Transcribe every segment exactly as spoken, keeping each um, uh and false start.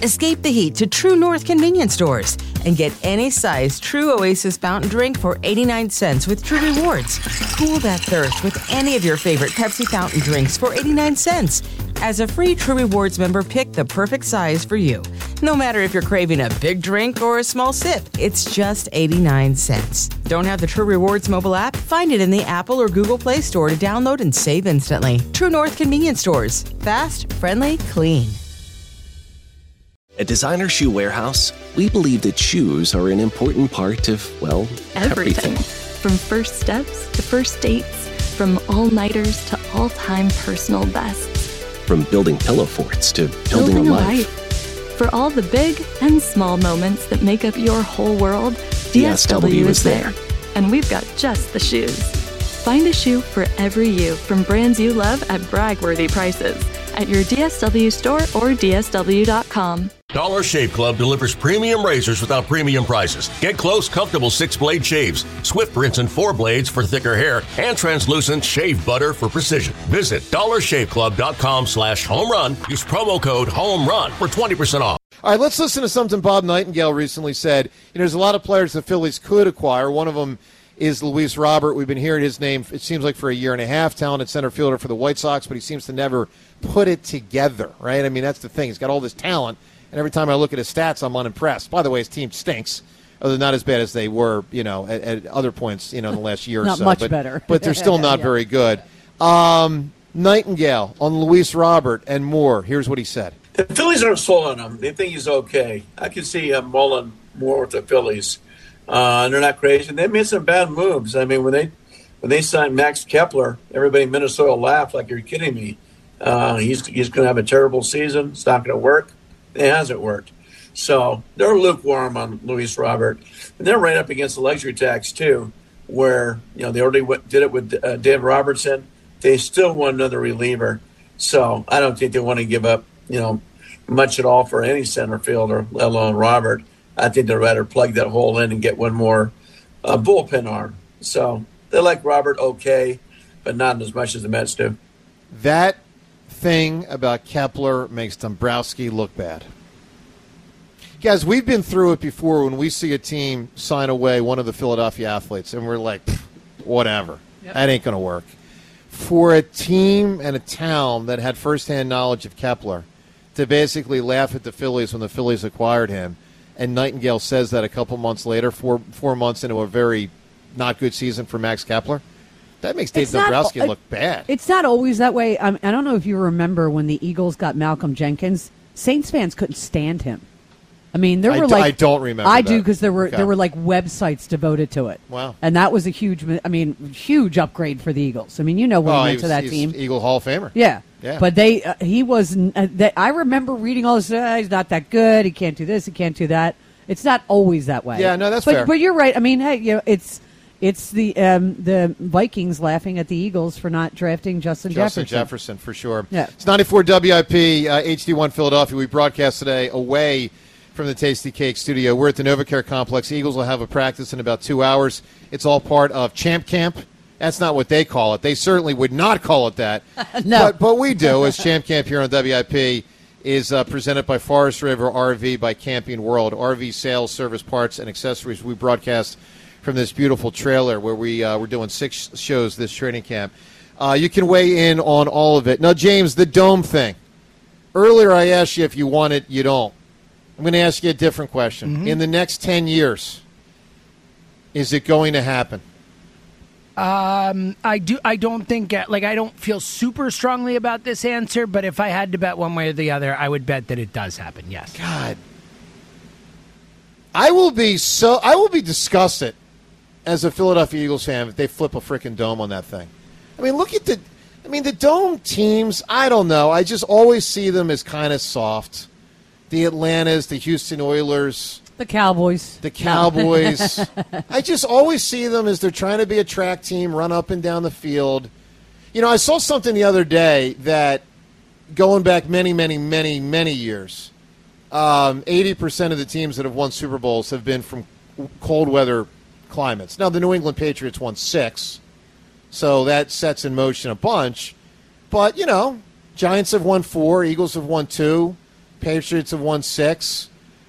Escape the heat to True North convenience stores and get any size True Oasis fountain drink for eighty-nine cents with True Rewards. Cool that thirst with any of your favorite Pepsi fountain drinks for eighty-nine cents. As a free True Rewards member, pick the perfect size for you. No matter if you're craving a big drink or a small sip, it's just eighty-nine cents. Don't have the True Rewards mobile app? Find it in the Apple or Google Play Store to download and save instantly. True North convenience stores. Fast, friendly, clean. At Designer Shoe Warehouse, we believe that shoes are an important part of, well, everything. Everything. From first steps to first dates, from all-nighters to all-time personal bests. From building pillow forts to building, Building a a life. life. For all the big and small moments that make up your whole world, D S W is there. And we've got just the shoes. Find a shoe for every you from brands you love at brag-worthy prices at your D S W store or D S W dot com. Dollar Shave Club delivers premium razors without premium prices. Get close, comfortable six-blade shaves, swift rinse and four blades for thicker hair, and translucent shave butter for precision. Visit dollar shave club dot com slash home run. Use promo code HOMERUN for twenty percent off. All right, let's listen to something Bob Nightingale recently said. You know, there's a lot of players the Phillies could acquire. One of them is Luis Robert. We've been hearing his name, it seems like, for a year and a half. Talented center fielder for the White Sox, but he seems to never put it together, right? I mean, that's the thing. He's got all this talent, and every time I look at his stats, I'm unimpressed. By the way, his team stinks. Although they're not as bad as they were, you know, at, at other points, you know, in the last year or not so. much but, better. But they're still not Yeah. very good. Um, Nightingale on Luis Robert and more. Here's what he said. The Phillies aren't sold on him. They think he's okay. I can see uh, Mullen more with the Phillies. Uh, they're not crazy. They made some bad moves. I mean, when they when they signed Max Kepler, everybody in Minnesota laughed like, you're kidding me. Uh, he's he's going to have a terrible season. It's not going to work. It hasn't worked. So they're lukewarm on Luis Robert. And they're right up against the luxury tax, too, where, you know, they already went, did it with uh, David Robertson. They still want another reliever. So I don't think they want to give up, you know, much at all for any center fielder, let alone Robert. I think they'd rather plug that hole in and get one more uh, bullpen arm. So they like Robert okay, but not as much as the Mets do. That thing about Kepler makes Dombrowski look bad. Guys, we've been through it before when we see a team sign away one of the Philadelphia athletes, and we're like, whatever. Yep. That ain't going to work. For a team and a town that had firsthand knowledge of Kepler to basically laugh at the Phillies when the Phillies acquired him, and Nightingale says that a couple months later, four four months into a very not good season for Max Kepler, that makes Dave It's not- Dombrowski it- look bad. It's not always that way. Um, I don't know if you remember when the Eagles got Malcolm Jenkins, Saints fans couldn't stand him. I mean, there I were do- like I don't remember I that. do because there were Okay. there were like websites devoted to it. Wow. And that was a huge, I mean, huge upgrade for the Eagles. I mean, you know when Oh, he he went to was- that he's team. Eagle Hall of Famer. Yeah. Yeah. But they, uh, he was. Uh, they, I remember reading all this. Uh, he's not that good. He can't do this. He can't do that. It's not always that way. Yeah, no, that's but, fair. But you're right. I mean, hey, you know, it's it's the um, the Vikings laughing at the Eagles for not drafting Justin, Justin Jefferson. Jefferson, for sure. Yeah. It's ninety-four W I P, uh, H D one Philadelphia. We broadcast today away from the Tasty Cake studio. We're at the NovaCare Complex. Eagles will have a practice in about two hours. It's all part of Champ Camp. That's not what they call it. They certainly would not call it that. No. But, but we do, as Champ Camp here on W I P is uh, presented by Forest River R V by Camping World. R V sales, service, parts, and accessories. We broadcast from this beautiful trailer where we, uh, we're doing six shows this training camp. Uh, you can weigh in on all of it. Now, James, the dome thing. Earlier I asked you if you want it, you don't. I'm going to ask you a different question. Mm-hmm. In the next ten years, is it going to happen? Um, I do. I don't think. uh, Like, I don't feel super strongly about this answer. But if I had to bet one way or the other, I would bet that it does happen. Yes. God, I will be so. I will be disgusted as a Philadelphia Eagles fan if they flip a freaking dome on that thing. I mean, look at the. I mean, the dome teams. I don't know. I just always see them as kind of soft. The Atlantas, the Houston Oilers. The Cowboys. The Cowboys. I just always see them as they're trying to be a track team, run up and down the field. You know, I saw something the other day that, going back many, many, many, many years, um, eighty percent of the teams that have won Super Bowls have been from cold weather climates. Now, the New England Patriots won six, so that sets in motion a bunch. But, you know, Giants have won four, Eagles have won two. Patriots have won six.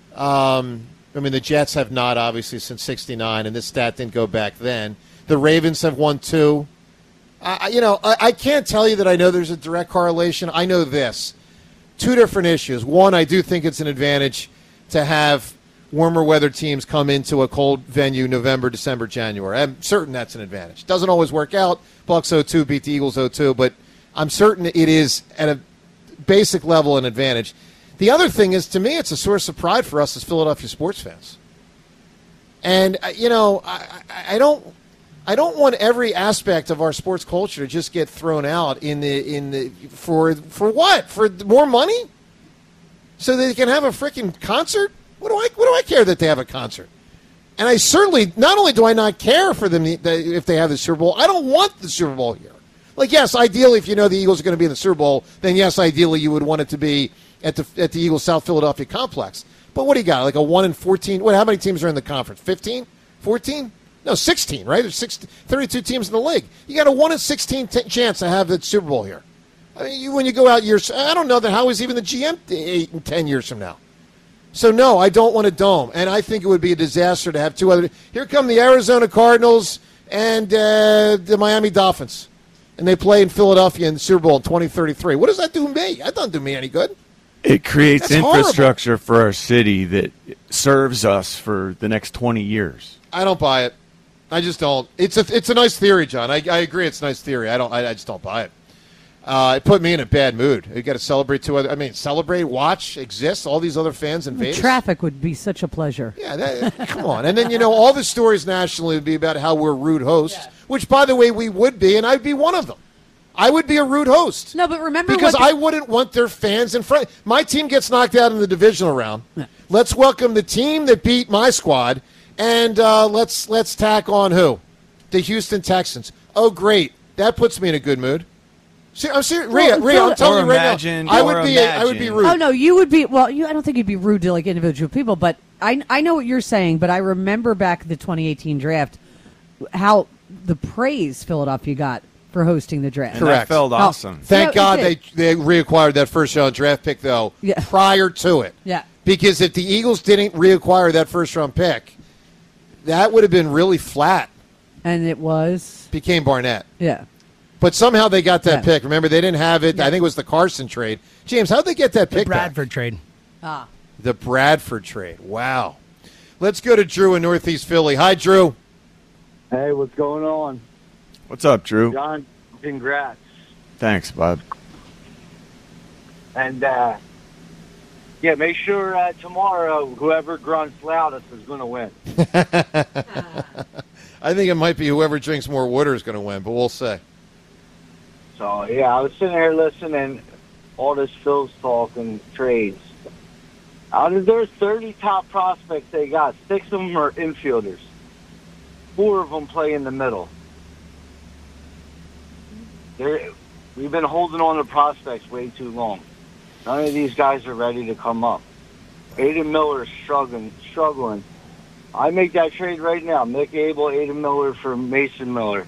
Um, I mean, the Jets have not, obviously, since sixty-nine, and this stat didn't go back then. The Ravens have won two. I, you know, I, I can't tell you that I know there's a direct correlation. I know this. Two different issues. One, I do think it's an advantage to have warmer weather teams come into a cold venue November, December, January. I'm certain that's an advantage. Doesn't always work out. Bucks oh two beat the Eagles oh two, but I'm certain it is at a basic level an advantage. The other thing is, to me, it's a source of pride for us as Philadelphia sports fans. And, you know, I, I don't I don't want every aspect of our sports culture to just get thrown out in the in the for for what? For more money? So they can have a freaking concert? What do I what do I care that they have a concert? And I certainly, not only do I not care for them if they have the Super Bowl, I don't want the Super Bowl here. Like, yes, ideally, if you know the Eagles are going to be in the Super Bowl, then yes, ideally you would want it to be at the at the Eagles South Philadelphia complex. But what do you got? Like a one in fourteen? What? How many teams are in the conference? Fifteen? Fourteen? No, sixteen. Right? There's six, thirty-two teams in the league. You got a one in sixteen t- chance to have the Super Bowl here. I mean, you, when you go out years, I don't know that how is even the G M eight and ten years from now. So no, I don't want a dome, and I think it would be a disaster to have two other. Here come the Arizona Cardinals and uh, the Miami Dolphins, and they play in Philadelphia in the Super Bowl in twenty thirty-three. What does that do me? That doesn't do me any good. It creates That's infrastructure horrible. for our city that serves us for the next twenty years. I don't buy it. I just don't. It's a it's a nice theory, John. I, I agree. It's a nice theory. I don't. I, I just don't buy it. Uh, it put me in a bad mood. You got to celebrate two other. I mean, celebrate, watch, exist. All these other fans in Vegas. Traffic would be such a pleasure. Yeah, that, come on. And then you know all the stories nationally would be about how we're rude hosts, yeah. Which, by the way, we would be, and I'd be one of them. I would be a rude host. No, but remember because what I wouldn't want their fans in front. My team gets knocked out in the divisional round. Yeah. Let's welcome the team that beat my squad, and uh, let's let's tack on who? The Houston Texans. Oh, great! That puts me in a good mood. See, I'm serious, Rhea. Rhea, I'm telling you right imagine, now, I would be. I would be rude. Oh no, you would be. Well, you. I don't think you'd be rude to like individual people, but I. I know what you're saying. But I remember back the twenty eighteen draft, how the praise Philadelphia got for hosting the draft. And that felt awesome. Oh, thank no, God they they reacquired that first round draft pick though. Yeah. Prior to it. Yeah. Because if the Eagles didn't reacquire that first round pick, that would have been really flat. And it was became Barnett. Yeah. But somehow they got that yeah. pick. Remember, they didn't have it. Yeah. I think it was the Carson trade. James, how'd they get that the pick Bradford back? trade. Ah. The Bradford trade. Wow. Let's go to Drew in Northeast Philly. Hi, Drew. Hey, what's going on? What's up, Drew? John, congrats. Thanks, bud. And, uh, yeah, make sure uh, tomorrow whoever grunts loudest is going to win. I think it might be whoever drinks more water is going to win, but we'll see. So, yeah, I was sitting here listening all this Phil's talk and trades. Out of their thirty top prospects they got, six of them are infielders. Four of them play in the middle. They're, we've been holding on to prospects way too long. None of these guys are ready to come up. Aiden Miller is struggling. struggling. I make that trade right now. Mick Abel, Aiden Miller for Mason Miller.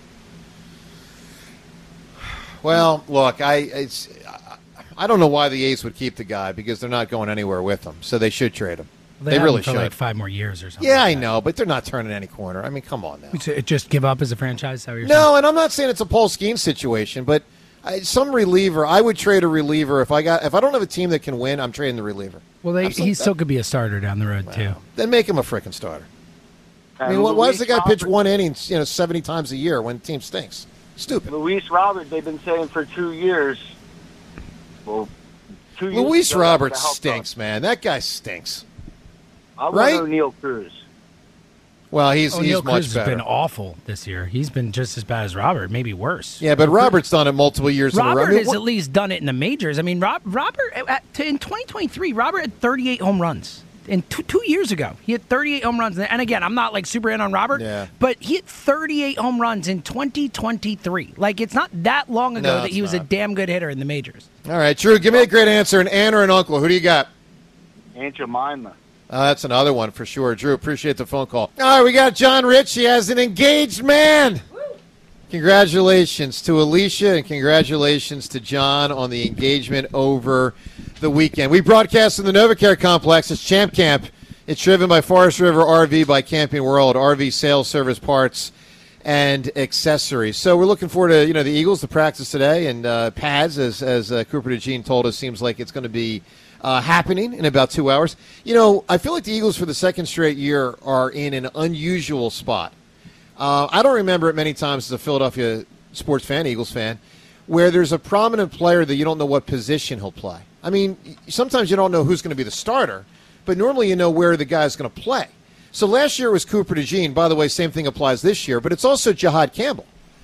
Well, look, I it's, I don't know why the A's would keep the guy because they're not going anywhere with him, so they should trade him. They, they have really him for should. Like five more years or something. Yeah, like I that. know, but they're not turning any corner. I mean, come on now. So just give up as a franchise? Is that what you're no, saying? and I'm not saying it's a Paul Skeens situation, but I, some reliever, I would trade a reliever if I got if I don't have a team that can win. I'm trading the reliever. Well, they, he still could be a starter down the road wow. too. Then make him a freaking starter. I mean, why does the guy pitch one inning, you know, seventy times a year when the team stinks? Stupid. Luis Robert, they've been saying for two years. Well, two years Luis ago, Roberts that stinks, us. man. That guy stinks. I want right? O'Neal Cruz. Well, he's oh, he's Neil much Cruz better. has been awful this year. He's been just as bad as Robert, maybe worse. Yeah, but Robert's done it multiple years Robert in a row. I mean, has what? at least done it in the majors. I mean, Rob, Robert at, in twenty twenty-three, Robert had thirty-eight home runs. And two, two years ago, he had thirty-eight home runs. And again, I'm not like super in on Robert, yeah. but he had thirty-eight home runs in twenty twenty-three. Like, it's not that long ago No, that he was not. a damn good hitter in the majors. All right, Drew, give me a great answer. An aunt or an uncle? Who do you got? Aunt Jemima. Uh, that's another one for sure. Drew, appreciate the phone call. All right, we got John Rich. He has an engaged man. Congratulations to Alicia and congratulations to John on the engagement over the weekend. We broadcast in the NovaCare Complex. It's Champ Camp. It's driven by Forest River R V by Camping World, R V sales, service, parts, and accessories. So we're looking forward to, you know, the Eagles to practice today, and uh, pads, as, as uh, Cooper DeJean told us, seems like it's going to be uh, happening in about two hours. You know, I feel like the Eagles for the second straight year are in an unusual spot. Uh, I don't remember it many times as a Philadelphia sports fan, Eagles fan, where there's a prominent player that you don't know what position he'll play. I mean, sometimes you don't know who's going to be the starter, but normally you know where the guy's going to play. So last year was Cooper DeJean. By the way, same thing applies this year, but it's also Jihad Campbell.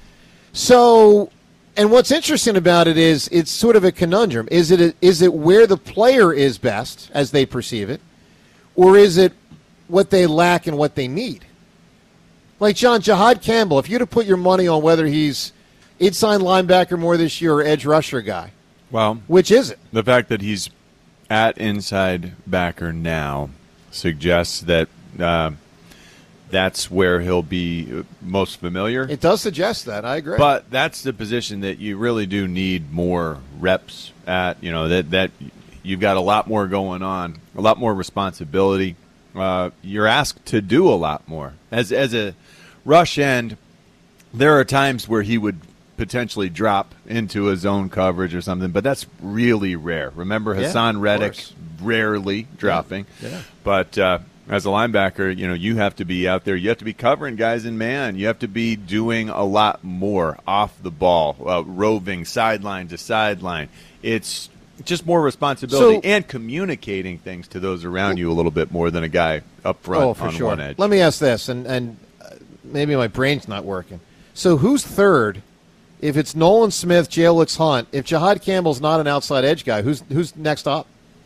So, and what's interesting about it is it's sort of a conundrum. Is it a, is it where the player is best, as they perceive it, or is it what they lack and what they need? Like, John, Jihad Campbell, if you'd have put your money on whether he's inside linebacker more this year or edge rusher guy, well, which is it? The fact that he's at inside backer now suggests that uh, that's where he'll be most familiar. It does suggest that. I agree. But that's the position that you really do need more reps at. You know, that, that you've got a lot more going on, a lot more responsibility. Uh, you're asked to do a lot more. As, as a rush end, there are times where he would potentially drop into a zone coverage or something, but that's really rare. Remember Hassan yeah, Reddick rarely dropping. Yeah. Yeah. But uh, as a linebacker, you know, you have to be out there. You have to be covering guys in man. You have to be doing a lot more off the ball, uh, roving sideline to sideline. It's just more responsibility so, and communicating things to those around you a little bit more than a guy up front oh, for on sure. one edge. Let me ask this, and, and maybe my brain's not working. So who's third? If it's Nolan Smith, Jalix Hunt, if Jihad Campbell's not an outside edge guy, who's who's next up?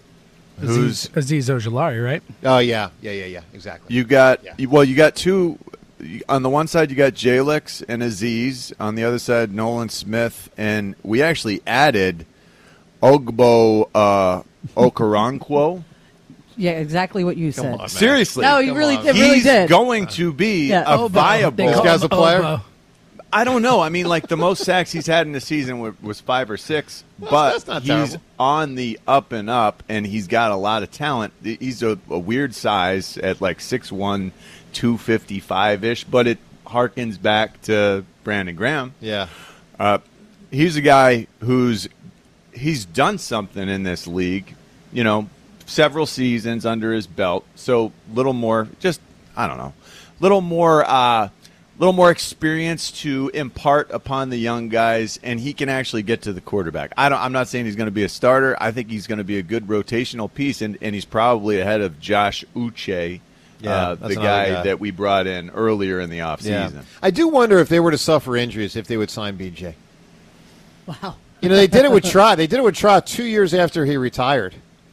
Who's Azeez Ojulari, right? Oh yeah, yeah, yeah, yeah, exactly. You got yeah. well, you got two. On the one side, you got Jalix and Azeez. On the other side, Nolan Smith, and we actually added Ogbo uh, Okoronkwo. Yeah, exactly what you Come said. on, man. Seriously, no, you Come really, on. it really he's did. going to be Yeah. a Obo. viable. They This call guy's him a player? Obo. I don't know. I mean, like the most sacks he's had in the season was, was five or six, but that's not he's terrible. on the up and up, and he's got a lot of talent. He's a, a weird size at like six one, two fifty-five-ish, but it harkens back to Brandon Graham. Yeah. Uh, he's a guy who's he's done something in this league, you know, several seasons under his belt. So little more, just I don't know, little more, uh, little more experience to impart upon the young guys, and he can actually get to the quarterback. I don't. I'm not saying he's going to be a starter. I think he's going to be a good rotational piece, and, and he's probably ahead of Josh Uche. Yeah, uh, that's the another guy, guy that we brought in earlier in the offseason. Yeah. I do wonder if they were to suffer injuries, if they would sign B J. Wow. You know, they did it with Trot. They did it with Trot two years after he retired.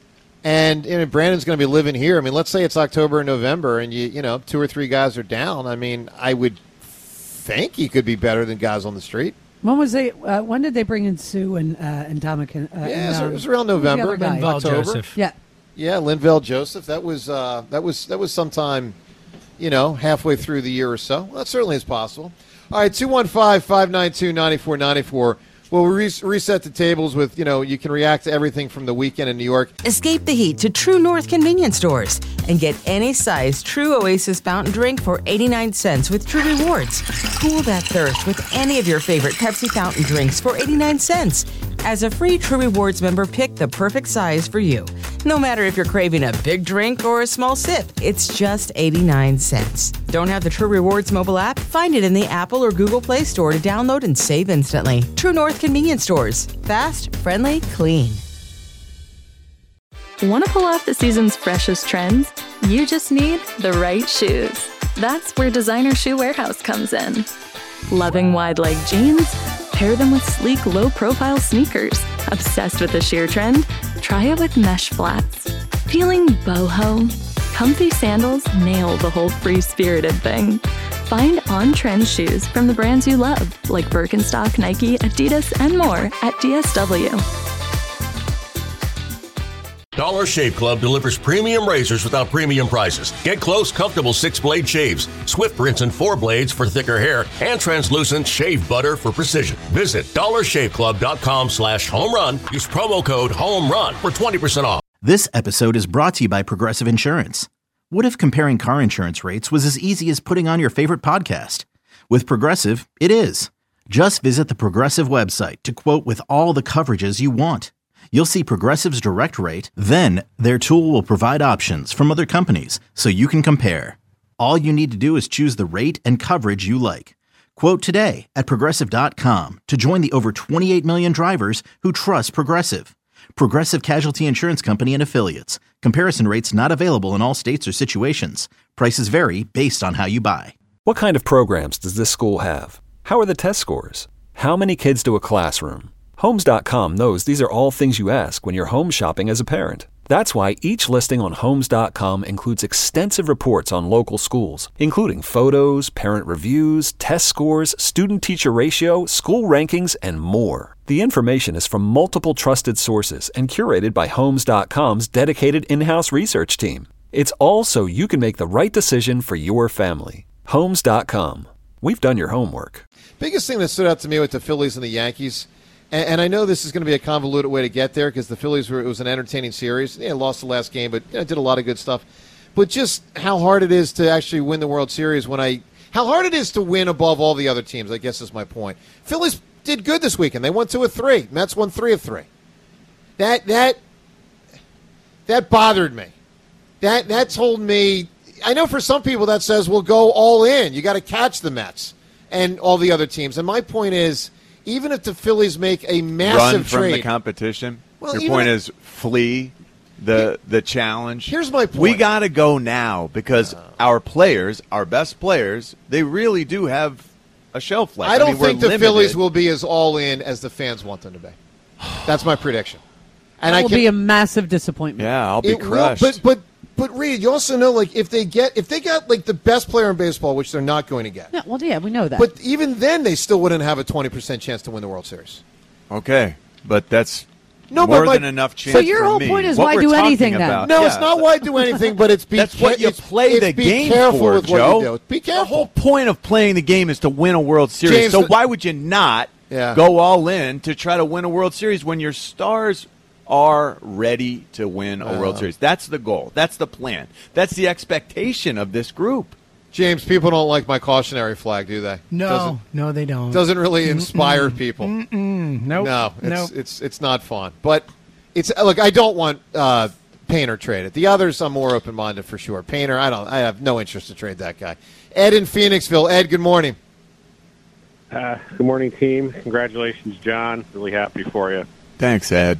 And you know, Brandon's going to be living here. I mean, let's say it's October and November, and you you know two or three guys are down. I mean, I would think he could be better than guys on the street. When was they? Uh, when did they bring in Sue and uh, and Dominican? Uh, Yeah, and, so um, it was around who's the November, other guy? Linval October. Joseph. Yeah. Yeah, Linval Joseph. That was uh, that was that was sometime, you know, halfway through the year or so. Well, that certainly is possible. All right, two one five, five nine two, nine four nine four. Well, we re- reset the tables with, you know, you can react to everything from the weekend in New York. Escape the heat to True North convenience stores and get any size True Oasis fountain drink for eighty-nine cents with True Rewards. Cool that thirst with any of your favorite Pepsi fountain drinks for eighty-nine cents. As a free True Rewards member, pick the perfect size for you. No matter if you're craving a big drink or a small sip, it's just eighty-nine cents. Don't have the True Rewards mobile app? Find it in the Apple or Google Play Store to download and save instantly. True North convenience stores. Fast, friendly, clean. Want to pull off the season's freshest trends? You just need the right shoes. That's where Designer Shoe Warehouse comes in. Loving wide leg jeans? Pair them with sleek, low-profile sneakers. Obsessed with the sheer trend? Try it with mesh flats. Feeling boho? Comfy sandals nail the whole free-spirited thing. Find on-trend shoes from the brands you love, like Birkenstock, Nike, Adidas, and more at D S W. Dollar Shave Club delivers premium razors without premium prices. Get close, comfortable six-blade shaves, Swift rinse and four blades for thicker hair, and translucent shave butter for precision. Visit dollarshaveclub.com slash home run. Use promo code HOMERUN for twenty percent off. This episode is brought to you by Progressive Insurance. What if comparing car insurance rates was as easy as putting on your favorite podcast? With Progressive, it is. Just visit the Progressive website to quote with all the coverages you want. You'll see Progressive's direct rate, then their tool will provide options from other companies so you can compare. All you need to do is choose the rate and coverage you like. Quote today at Progressive dot com to join the over twenty-eight million drivers who trust Progressive. Progressive Casualty Insurance Company and Affiliates. Comparison rates not available in all states or situations. Prices vary based on how you buy. What kind of programs does this school have? How are the test scores? How many kids do a classroom? Homes dot com knows these are all things you ask when you're home shopping as a parent. That's why each listing on Homes dot com includes extensive reports on local schools, including photos, parent reviews, test scores, student-teacher ratio, school rankings, and more. The information is from multiple trusted sources and curated by Homes dot com's dedicated in-house research team. It's all so you can make the right decision for your family. Homes dot com. We've done your homework. Biggest thing that stood out to me with the Phillies and the Yankees, and, and I know this is going to be a convoluted way to get there because the Phillies were, it was an entertaining series. They lost the last game, but you know, did a lot of good stuff. But just how hard it is to actually win the World Series when I, how hard it is to win above all the other teams, I guess is my point. Phillies did good this weekend. They won two of three. Mets won three of three. That, that, that bothered me. That, that told me, I know for some people that says, well, go all in. You got to catch the Mets and all the other teams. And my point is, even if the Phillies make a massive Run from trade, the competition. Well, Your even point if- is flee the the challenge. Here's my point. We got to go now because our players, our best players, they really do have a shelf life. I don't mean, we're think the limited. Phillies will be as all in as the fans want them to be. That's my prediction. And That I will can, be a massive disappointment. Yeah, I'll be it will, crushed. but but but Reed, you also know like if they get if they got like the best player in baseball, which they're not going to get. Yeah, well, yeah, we know that. But even then, they still wouldn't have a twenty percent chance to win the World Series. Okay, but that's No, more but my- than enough chance. So your for whole me. point is What why we're do talking anything then? about- No, yeah. it's not why do anything, but it's be That's what you it's- play it's the be game careful for, with Joe. what you do. Be The careful. whole point of playing the game is to win a World Series. James, so the- why would you not Yeah. go all in to try to win a World Series when your stars are ready to win a World Uh. Series? That's the goal. That's the plan. That's the expectation of this group. James, people don't like my cautionary flag, do they? No, Doesn't, no, they don't. doesn't really inspire people. Mm-mm, nope. No, it's, nope. it's it's not fun. But it's look, I don't want uh, Painter traded. The others, I'm more open minded for sure. Painter, I don't. I have no interest to trade that guy. Ed in Phoenixville. Ed, good morning. Uh, good morning, team. Congratulations, John. Really happy for you. Thanks, Ed.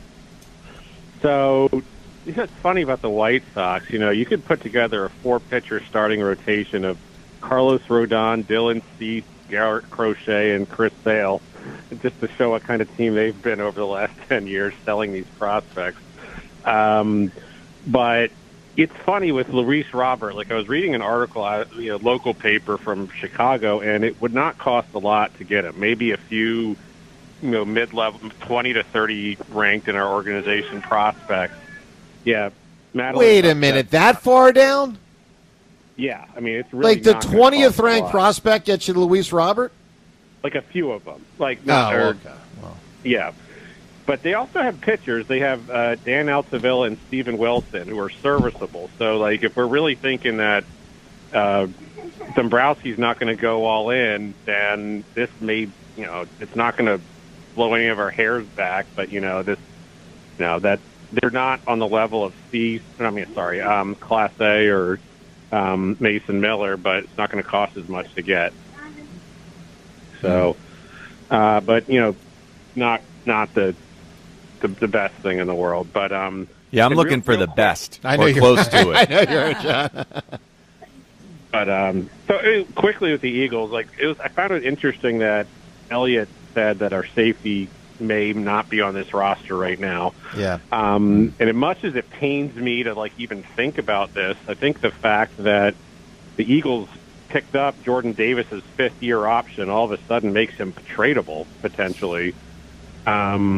So, you know, it's funny about the White Sox. You know, you could put together a four-pitcher starting rotation of Carlos Rodon, Dylan Cease, Garrett Crochet, and Chris Sale, just to show what kind of team they've been over the last ten years selling these prospects. Um, but it's funny with Luis Robert. Like, I was reading an article out, you know, local paper from Chicago, and it would not cost a lot to get him. Maybe a few, you know, mid-level, twenty to thirty ranked in our organization prospects. Yeah. Madeline Wait a minute, that far down? Yeah, I mean, it's really Like the not gonna twentieth cost a ranked lot. prospect gets you Luis Robert? Like a few of them. Like, Oh, not, or- okay. Well, yeah. But they also have pitchers. They have uh, Dan Altavilla and Steven Wilson, who are serviceable. So, like, if we're really thinking that uh, Dombrowski's not going to go all in, then this may, you know, it's not going to blow any of our hairs back. But, you know, this, you know, that they're not on the level of C, I mean, sorry, um, Class A or um, Mason Miller, but it's not going to cost as much to get. So, uh, but, you know, not not the, the the best thing in the world. But um, Yeah, I'm the looking real- for real the quick- best I know or you're close to I it. know you're John. But um, so uh, quickly with the Eagles, like it was, I found it interesting that Elliott said that our safety may not be on this roster right now. Yeah. Um, and as much as it pains me to like even think about this, I think the fact that the Eagles picked up Jordan Davis's fifth year option all of a sudden makes him tradable potentially. Um,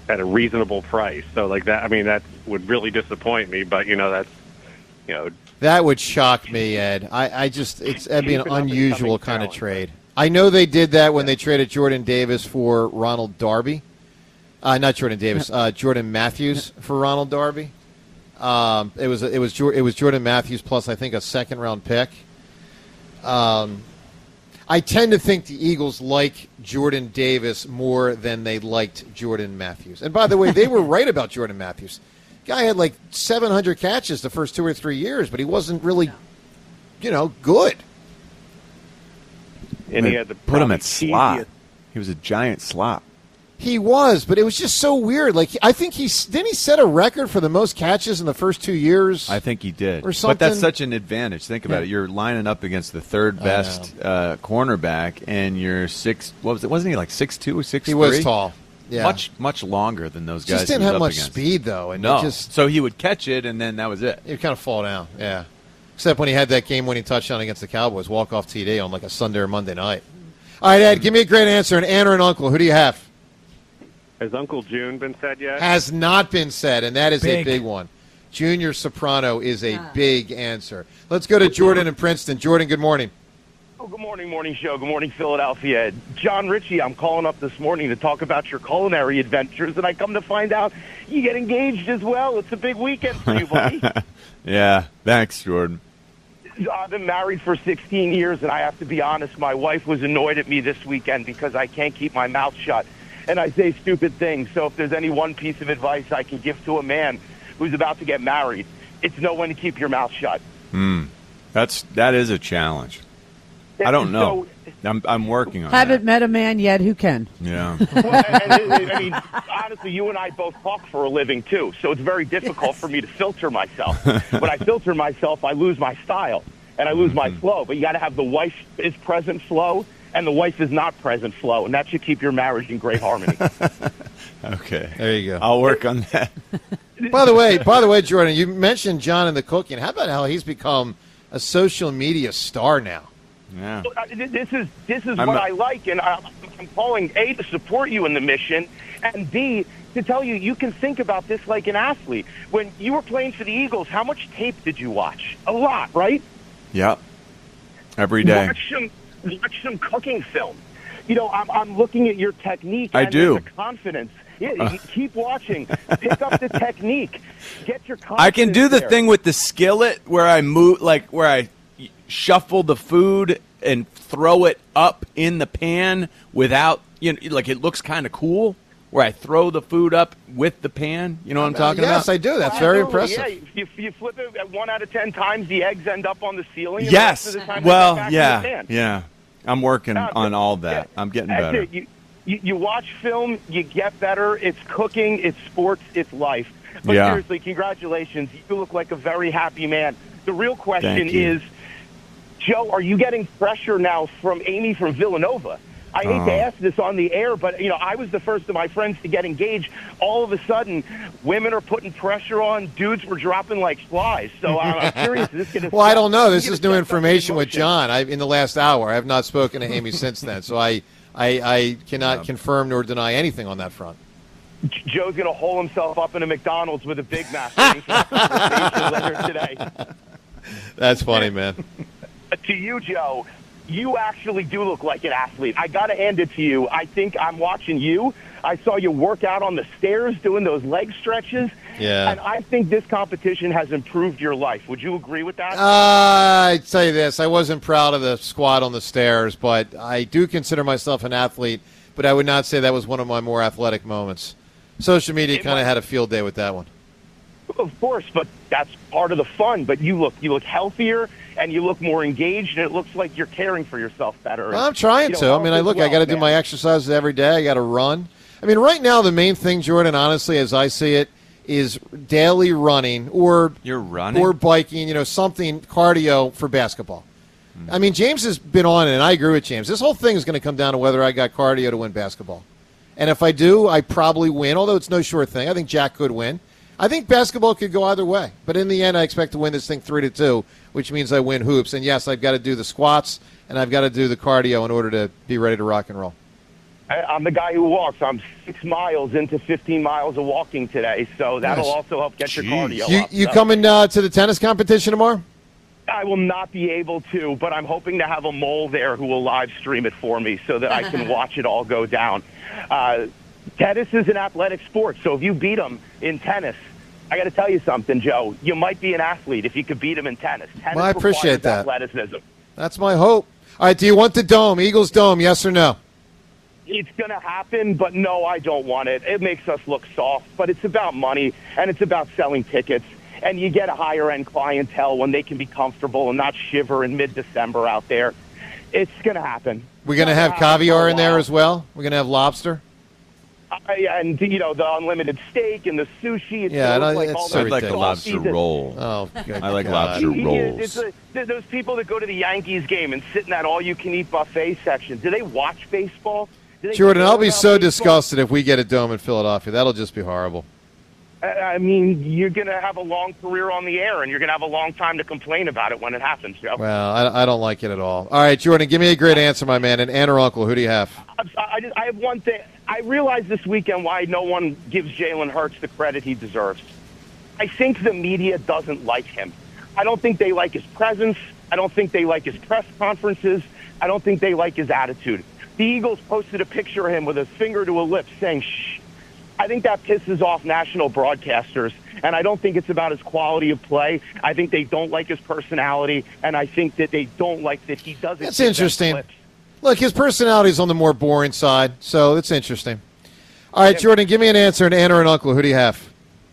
at a reasonable price. So like that, I mean, that would really disappoint me. But you know, that's you know, that would shock me, Ed. I, I just it's that'd be an Keep it up and unusual coming kind of talent. trade. I know they did that when they traded Jordan Davis for Ronald Darby. Uh, not Jordan Davis, uh, Jordan Matthews for Ronald Darby. Um, it was it was Jor- it was Jordan Matthews plus I think a second round pick. Um, I tend to think the Eagles like Jordan Davis more than they liked Jordan Matthews. And by the way, they were right about Jordan Matthews. Guy had like seven hundred catches the first two or three years, but he wasn't really, you know, good. And he had the put him probably at slot. cheesiest- He was a giant slot. He was, but it was just so weird. Like I think he didn't he set a record for the most catches in the first two years. I think he did. Or But that's something. such an advantage. Think about Yeah. it. You're lining up against the third I best uh, cornerback, and you're six. What was it? Wasn't he like six two or six? He was tall. Yeah. much much longer than those guys. Just didn't he was have up much against. speed though, and No, it just so he would catch it, and then that was it. He'd kind of fall down. Yeah, except when he had that game-winning touchdown against the Cowboys, walk-off T D on like a Sunday or Monday night. All right, Ed, give me a great answer. An aunt or an uncle? Who do you have? Has Uncle June been said yet? Has not been said, and that is a Big. big one. Junior Soprano is a big answer. Let's go to Jordan in Princeton. Jordan, good morning. Oh, good morning, morning show. Good morning, Philadelphia. John Ritchie, I'm calling up this morning to talk about your culinary adventures, and I come to find out you get engaged as well. It's a big weekend for you, buddy. Yeah, thanks, Jordan. I've been married for sixteen years, and I have to be honest, my wife was annoyed at me this weekend because I can't keep my mouth shut, and I say stupid things. So if there's any one piece of advice I can give to a man who's about to get married, it's know when to keep your mouth shut. Hmm. That's that is a challenge. I don't know. I'm I'm working on that. Haven't met a man yet who can. Yeah. Well, and, and, I mean, honestly, you and I both talk for a living, too, so it's very difficult for me to filter myself. When I filter myself, I lose my style, and I lose my flow. But you got to have the wife is present flow, and the wife is not present flow, and that should keep your marriage in great harmony. Okay. There you go. I'll work on that. By the way, by the way, Jordan, you mentioned John and the cooking. How about how he's become a social media star now? Yeah. Uh, This is this is I'm what a- I like, and I'm, I'm calling A, to support you in the mission, and B, to tell you you can think about this like an athlete. When you were playing for the Eagles, how much tape did you watch? A lot, right? Yep. Every day. Watch some, watch some cooking film. You know, I'm, I'm looking at your technique I and do. the confidence. Yeah, you keep watching. Pick up the technique. Get your confidence I can do the there. thing with the skillet where I move, like where I shuffle the food and throw it up in the pan without, you know, like it looks kind of cool. Where I throw the food up with the pan. You know what I'm talking Uh, yes, about? I do. That's very Absolutely, impressive. Yeah, you, you flip it at one out of ten times, the eggs end up on the ceiling. And Yes. The rest of the time they Well, get back in yeah, the pan. yeah. I'm working No, on all that. yeah. I'm getting That's better. it. You, you, you watch film, you get better. It's cooking, it's sports, it's life. But Yeah. seriously, congratulations. You look like a very happy man. The real question Thank you. is, Joe, are you getting pressure now from Amy from Villanova? I hate Oh. to ask this on the air, but you know, I was the first of my friends to get engaged. All of a sudden, women are putting pressure on. Dudes were dropping like flies. So I'm, I'm curious. Is this going to? Well, I don't know. This is new information with John. I, in the last hour, I have not spoken to Amy since then, so I, I, I cannot confirm nor deny anything on that front. Joe's going to hole himself up in a McDonald's with a Big Mac waiting for that conversation later today. That's funny, man. To you, Joe, you actually do look like an athlete. I got to hand it to you. I think I'm watching you. I saw you work out on the stairs doing those leg stretches. Yeah. And I think this competition has improved your life. Would you agree with that? Uh, I tell you this, I wasn't proud of the squat on the stairs, but I do consider myself an athlete, but I would not say that was one of my more athletic moments. Social media kind of had a field day with that one. Of course, but that's part of the fun. But you look you look healthier and you look more engaged, and it looks like you're caring for yourself better. Well, I'm trying You know, to. I mean, I health look, is I got to wealth, do man. my exercises every day. I got to run. I mean, right now, the main thing, Jordan, honestly, as I see it, is daily running or You're running? or biking, you know, something cardio for basketball. I mean, James has been on it, and I agree with James. This whole thing is going to come down to whether I got cardio to win basketball. And if I do, I probably win, although it's no sure thing. I think Jack could win. I think basketball could go either way. But in the end, I expect to win this thing three to two, which means I win hoops. And, yes, I've got to do the squats, and I've got to do the cardio in order to be ready to rock and roll. I, I'm the guy who walks. I'm six miles into fifteen miles of walking today, so that'll Nice. also help get Jeez. your cardio You, up. you so. coming uh, to the tennis competition tomorrow? I will not be able to, but I'm hoping to have a mole there who will live stream it for me so that I can watch it all go down. Uh, tennis is an athletic sport, so if you beat them in tennis, I got to tell you something, Joe. You might be an athlete if you could beat them in tennis. Tennis Well, I appreciate requires that. athleticism. That's my hope. All right, do you want the dome, Eagles dome, yes or no? It's going to happen, but no, I don't want it. It makes us look soft, but it's about money, and it's about selling tickets. And you get a higher-end clientele when they can be comfortable and not shiver in mid-December out there. It's going to happen. We're going to have caviar in there as well? We're going to have lobster? Uh, yeah, and, you know, the unlimited steak and the sushi. It's Yeah, sort of no, like it's all so those I'd like a ridiculous. lobster sauces that- roll. Oh, good I like God. lobster Yeah, rolls. It's a, th- those people that go to the Yankees game and sit in that all-you-can-eat buffet section, do they watch baseball? Do they Jordan, know I'll be about so baseball? disgusted if we get a dome in Philadelphia. That'll just be horrible. I I mean, you're going to have a long career on the air, and you're going to have a long time to complain about it when it happens, Joe. Well, I, I don't like it at all. All right, Jordan, give me a great answer, my man. And aunt or uncle, who do you have? I'm so- I, just, I have one thing. I realized this weekend why no one gives Jalen Hurts the credit he deserves. I think the media doesn't like him. I don't think they like his presence. I don't think they like his press conferences. I don't think they like his attitude. The Eagles posted a picture of him with a finger to a lip saying, shh. I think that pisses off national broadcasters, and I don't think it's about his quality of play. I think they don't like his personality, and I think that they don't like that he doesn't. That's give them interesting. clips. Look, his personality's on the more boring side, so it's interesting. All right, Jordan, give me an answer, an aunt or an uncle. Who do you have?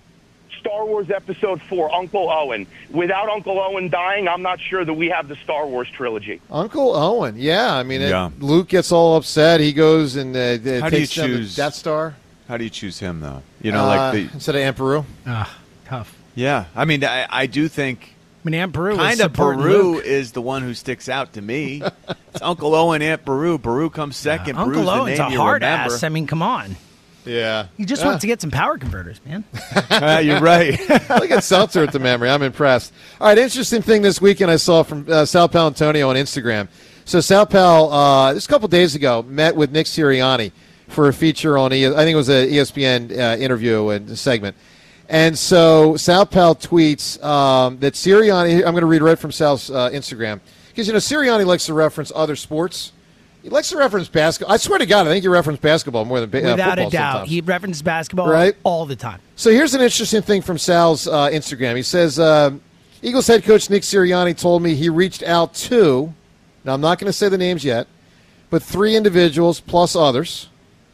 Star Wars Episode four, Uncle Owen. Without Uncle Owen dying, I'm not sure that we have the Star Wars trilogy. Uncle Owen, yeah. I mean, it- Yeah. Luke gets all upset. He goes and uh, uh, How do you takes down the choose Death Star. How do you choose him, though? You know, Uh, like the instead of Aunt Peru. Ah, tough. yeah. I mean, I, I do think I mean, Aunt Peru was kind of supporting Peru Luke. is the one who sticks out to me. It's Uncle Owen, Aunt Peru. Peru comes second. Uncle Peru's Owen's the a name you hard remember. ass. I mean, come on. Yeah. He just Yeah. wants to get some power converters, man. Uh, you're right. Look at Seltzer at the memory. I'm impressed. All right, interesting thing this weekend I saw from uh, Sal Palantonio on Instagram. So Sal Pal, uh, just a couple days ago, met with Nick Sirianni for a feature on, e- I think it was an E S P N uh, interview and segment. And so Sal Pal tweets um, that Sirianni, I'm going to read right from Sal's uh, Instagram, because, you know, Sirianni likes to reference other sports. He likes to reference basketball. I swear to God, I think he referenced basketball more than ba- uh, Without football a doubt. sometimes. He references basketball Right? all the time. So here's an interesting thing from Sal's uh, Instagram. He says, uh, Eagles head coach Nick Sirianni told me he reached out to, now I'm not going to say the names yet, but three individuals plus others,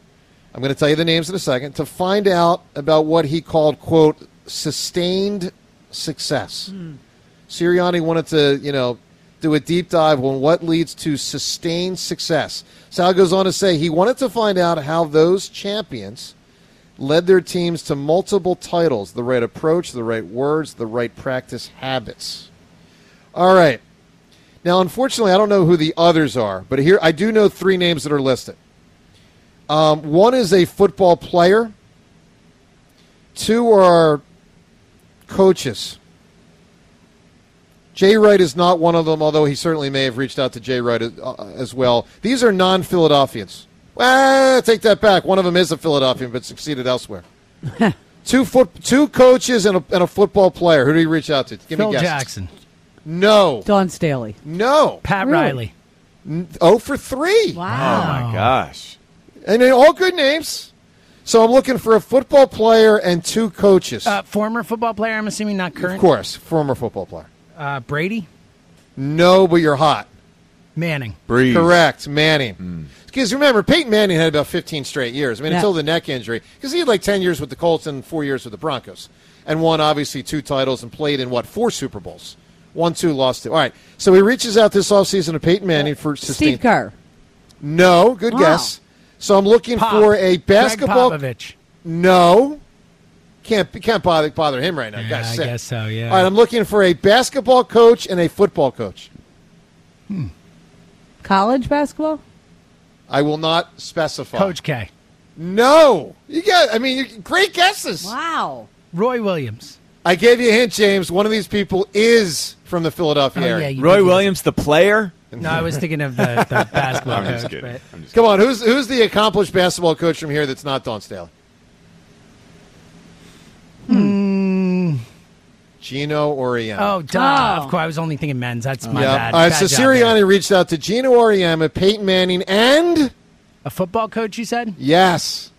I'm going to tell you the names in a second, to find out about what he called, quote, sustained success. Sirianni wanted to, you know, do a deep dive on what leads to sustained success. Sal goes on to say he wanted to find out how those champions led their teams to multiple titles, the right approach, the right words, the right practice habits. All right. Now, unfortunately, I don't know who the others are, but here I do know three names that are listed. Um, one is a football player. Two are coaches. Jay Wright is not one of them, although he certainly may have reached out to Jay Wright uh, as well. These are non-Philadelphians. Well, take that back. One of them is a Philadelphian, but succeeded elsewhere. two foot, two coaches and a, and a football player. Who did he reach out to? Give Phil me guesses. Jackson. No. Don Staley. No. Pat Really? Riley. N- Oh for three. Oh, Wow. my gosh. And they're all good names. So I'm looking for a football player and two coaches. Uh, former football player, I'm assuming, not current. Of course, former football player. Uh, Brady. No, but you're hot. Manning. Breeze. Correct, Manning. Because remember, Peyton Manning had about fifteen straight years. I mean, Yeah. until the neck injury. Because he had like ten years with the Colts and four years with the Broncos. And won, obviously, two titles and played in, what, four Super Bowls. One, two, lost two. All right, so he reaches out this offseason to Peyton Manning for sustained. Steve Kerr. No, good Wow. guess. So I'm looking Pop. for a basketball. Greg Popovich. No. Can't can't bother bother him right now. Yeah, Guy's I sick. guess so, yeah. All right, I'm looking for a basketball coach and a football coach. College basketball? I will not specify. Coach K. No. You got. I mean, you- great guesses. Wow. Roy Williams. I gave you a hint, James. One of these people is from the Philadelphia Oh, yeah, area. you Roy did. Williams, the player? No, I was thinking of the, the basketball I'm coach. just kidding. But I'm just Come on, who's who's the accomplished basketball coach from here that's not Dawn Staley? Mm. Gino Auriemma. Oh, duh. Of course, I was only thinking men's. That's my Yeah. bad. All right, Bad so job there. Sirianni reached out to Gino Auriemma, Peyton Manning, and a football coach, you said? Yes.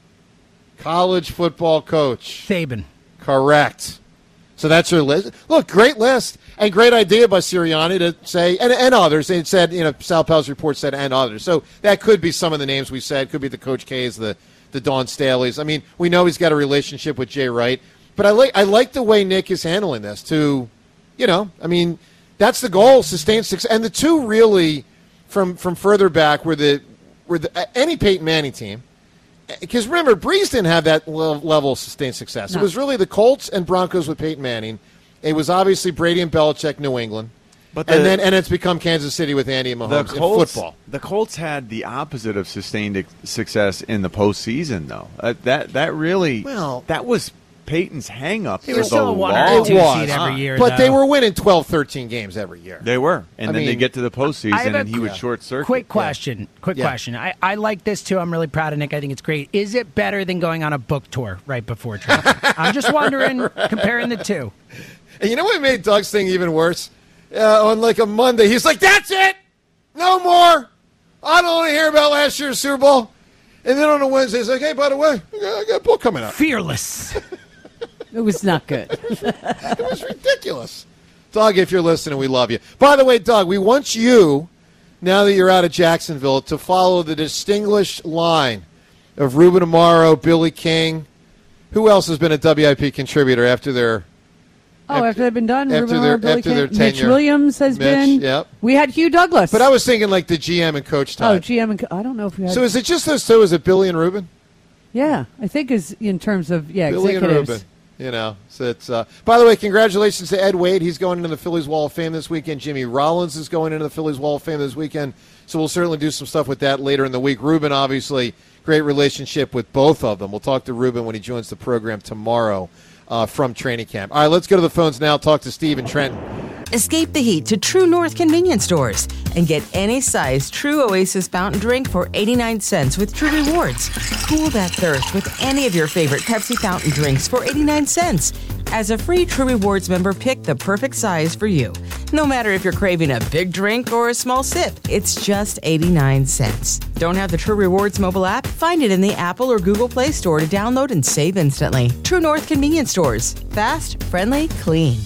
College football coach. Saban. Correct. So that's your list. Look, great list and great idea by Sirianni to say, and, and others. It said, you know, Sal Powell's report said, and others. So that could be some of the names we said. Could be the Coach K's, the the Dawn Staleys. I mean, we know he's got a relationship with Jay Wright, but I like I like the way Nick is handling this. To, you know, I mean, that's the goal: sustain success. And the two really, from from further back, were the were the any Peyton Manning team. Because remember, Breeze didn't have that level of sustained success. No. It was really the Colts and Broncos with Peyton Manning. It was obviously Brady and Belichick, New England. But the, and then and it's become Kansas City with Andy and the Mahomes in Colts, football. The Colts had the opposite of sustained success in the postseason, though. Uh, that that really Well, that was Peyton's hang-up. They were for still the a one long or two was, seed every year, But though. they were winning twelve, thirteen games every year. They were. And I then they mean, get to the I have postseason, a and he would yeah. short-circuit. Quick question. Quick Yeah. question. I, I like this, too. I'm really proud of Nick. I think it's great. Is it better than going on a book tour right before training? I'm just wondering, comparing the two. And you know what made Doug's thing even worse? Uh, on like a Monday, he's like, that's it! No more! I don't want to hear about last year's Super Bowl. And then on a Wednesday, he's like, hey, by the way, I got, I got a book coming out. Fearless. It was not good. It was ridiculous. Doug, if you're listening, we love you. By the way, Doug, we want you, now that you're out of Jacksonville, to follow the distinguished line of Ruben Amaro, Billy King. Who else has been a W I P contributor after their Oh, after, after they've been done, after Ruben their- Amaro, Billy after their King, Mitch tenure. Williams has Mitch, been. yep. We had Hugh Douglas. But I was thinking like the G M and coach type. Oh, G M and co- I don't know if we had. So is it just those two? Is it Billy and Ruben? Yeah, I think is in terms of yeah Billy and executives. Ruben. You know, so it's. Uh, by the way, congratulations to Ed Wade. He's going into the Phillies Wall of Fame this weekend. Jimmy Rollins is going into the Phillies Wall of Fame this weekend. So we'll certainly do some stuff with that later in the week. Ruben, obviously, great relationship with both of them. We'll talk to Ruben when he joins the program tomorrow uh, from training camp. All right, let's go to the phones now. Talk to Steve in Trenton. Escape the heat to True North convenience stores and get any size True Oasis fountain drink for eighty-nine cents with True Rewards. Cool that thirst with any of your favorite Pepsi fountain drinks for eighty-nine cents. As a free True Rewards member, pick the perfect size for you. No matter if you're craving a big drink or a small sip, it's just eighty-nine cents. Don't have the True Rewards mobile app? Find it in the Apple or Google Play Store to download and save instantly. True North convenience stores. Fast, friendly, clean.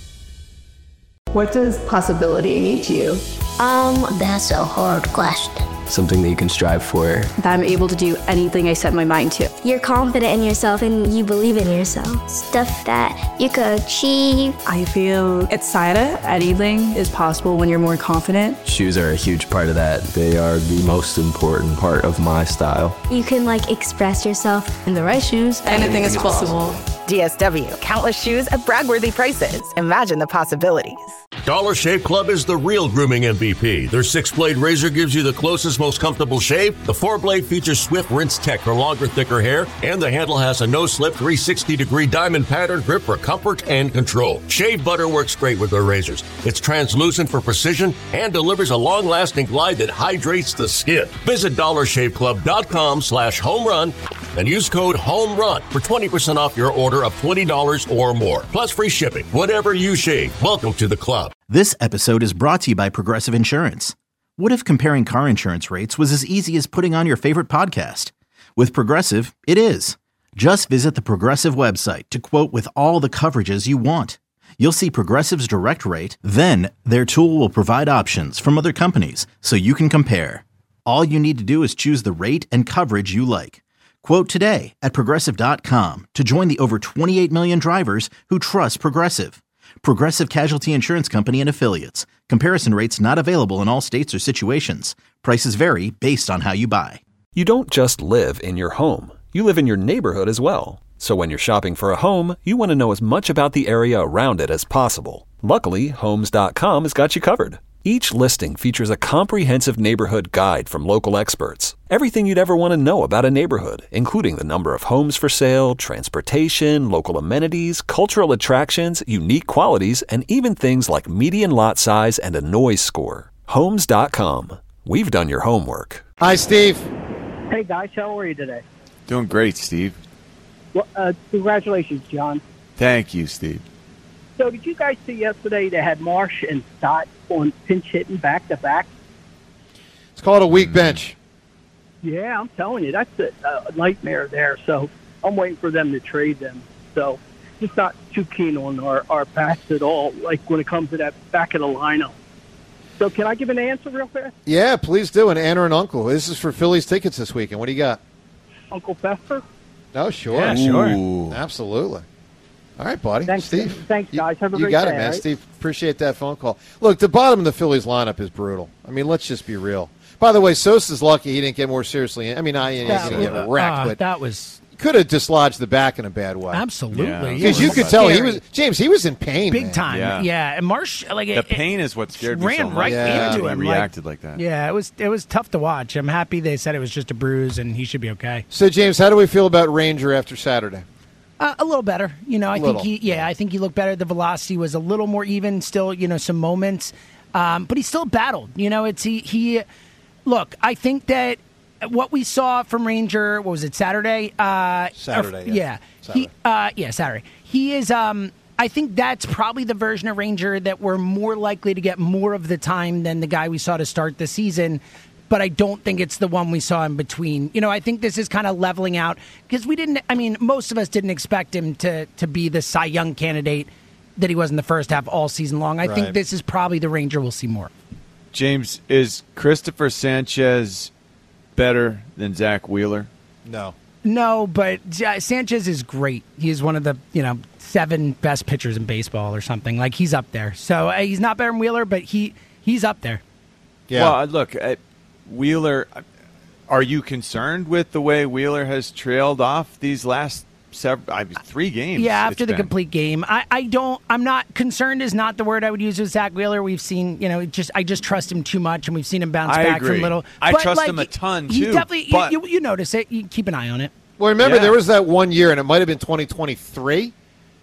What does possibility mean to you? Um, that's a hard question. Something that you can strive for. That I'm able to do anything I set my mind to. You're confident in yourself and you believe in yourself. Stuff that you could achieve. I feel excited. Anything is possible when you're more confident. Shoes are a huge part of that. They are the most important part of my style. You can, like, express yourself. In the right shoes, anything is possible. D S W. Countless shoes at brag-worthy prices. Imagine the possibilities. Dollar Shave Club is the real grooming M V P. Their six-blade razor gives you the closest, most comfortable shave. The four-blade features Swift Rinse Tech for longer, thicker hair. And the handle has a no-slip three hundred sixty degree diamond pattern grip for comfort and control. Shave butter works great with their razors. It's translucent for precision and delivers a long-lasting glide that hydrates the skin. Visit dollar shave club dot com slash home run and use code HOMERUN for twenty percent off your order of twenty dollars or more. Plus free shipping. Whatever you shave, welcome to the club. This episode is brought to you by Progressive Insurance. What if comparing car insurance rates was as easy as putting on your favorite podcast? With Progressive, it is. Just visit the Progressive website to quote with all the coverages you want. You'll see Progressive's direct rate, then their tool will provide options from other companies so you can compare. All you need to do is choose the rate and coverage you like. Quote today at Progressive dot com to join the over twenty-eight million drivers who trust Progressive. Progressive Casualty Insurance Company and Affiliates. Comparison rates not available in all states or situations. Prices vary based on how you buy. You don't just live in your home. You live in your neighborhood as well. So when you're shopping for a home, you want to know as much about the area around it as possible. Luckily, Homes dot com has got you covered. Each listing features a comprehensive neighborhood guide from local experts. Everything you'd ever want to know about a neighborhood, including the number of homes for sale, transportation, local amenities, cultural attractions, unique qualities, and even things like median lot size and a noise score. Homes dot com. We've done your homework. Hi, Steve. Hey, guys. How are you today? Doing great, Steve. Well, uh, congratulations, John. Thank you, Steve. So did you guys see yesterday they had Marsh and Stott on pinch hitting back-to-back? It's called a weak bench. Yeah, I'm telling you, that's a, a nightmare there. So I'm waiting for them to trade them. So just not too keen on our, our backs at all, like when it comes to that back of the lineup. So can I give an answer real fast? Yeah, please do. And Anna and Uncle. This is for Phillies tickets this weekend. What do you got? Uncle Fester? Oh, sure. Yeah, sure. Ooh. Absolutely. All right, buddy. Thanks, Steve. Thanks, guys. Have a You great got day, it, man. right? Steve, appreciate that phone call. Look, the bottom of the Phillies lineup is brutal. I mean, let's just be real. By the way, Sosa's lucky he didn't get more seriously. I mean, I he That didn't get was- wrecked, uh, but that was could have dislodged the back in a bad way. absolutely Because you could tell he was James. He was in pain, big man. time. Yeah. Yeah, and Marsh like The it, pain is what scared me ran so much. right Yeah. into He him. reacted like that. Yeah, it was it was tough to watch. I'm happy they said it was just a bruise and he should be okay. So, James, how do we feel about Ranger after Saturday? Uh, a little better, you know. I Little. think he, yeah, I think he looked better. The velocity was a little more even. Still, you know, some moments, um, but he still battled. You know, it's he. He, look, I think that what we saw from Ranger, what was it, Saturday? Uh, Saturday, or- yeah. He, uh, yeah, Saturday. He is. Um, I think that's probably the version of Ranger that we're more likely to get more of the time than the guy we saw to start the season. But I don't think it's the one we saw in between. You know, I think this is kind of leveling out because we didn't, I mean, most of us didn't expect him to to be the Cy Young candidate that he was in the first half all season long. I Right. think this is probably the Ranger we'll see more. James, is Christopher Sanchez better than Zach Wheeler? No. No, but uh, Sanchez is great. He's one of the, you know, seven best pitchers in baseball or something. Like, he's up there. So uh, he's not better than Wheeler, but he he's up there. Yeah. Well, uh, look, uh, Wheeler, are you concerned with the way Wheeler has trailed off these last several, I mean, three games? Yeah, after it's the been. complete game. I, I don't, I'm not, concerned is not the word I would use with Zach Wheeler. We've seen, you know, just I just trust him too much, and we've seen him bounce I back agree. from little. I but, trust like, him a ton, He too, definitely, you- but- you, you notice it. You keep an eye on it. Well, remember, Yeah. there was that one year, and it might have been twenty twenty-three,